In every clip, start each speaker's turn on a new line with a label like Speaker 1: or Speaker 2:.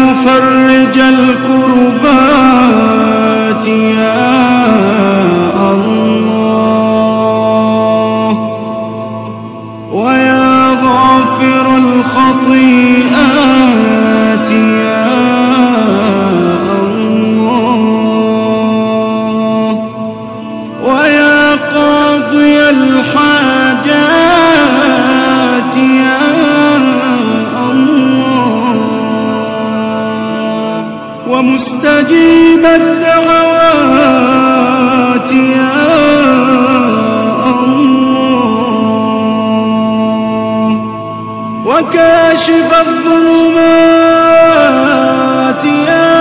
Speaker 1: مفرج الكربات يا الله، ويا غافر الخطيئات يا الله، ويا قاضي الحاجات يا الله، ومستجيب الدعوات يا الله، وكاشف الظلمات يا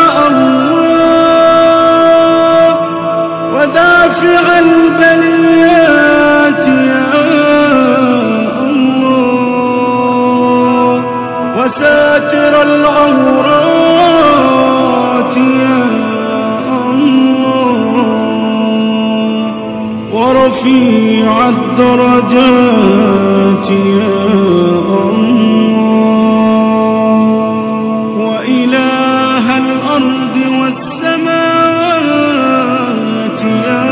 Speaker 1: الله، ودافع البليات يا الله، وساتر العورات يا الله، ورفيع الدرجات يا الله، وإله الأرض والسماوات يا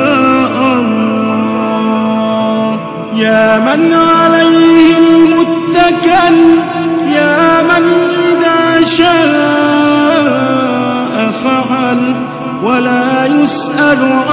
Speaker 1: الله، يا من عليه المتكل، يا من إذا شاء فعل ولا يسأل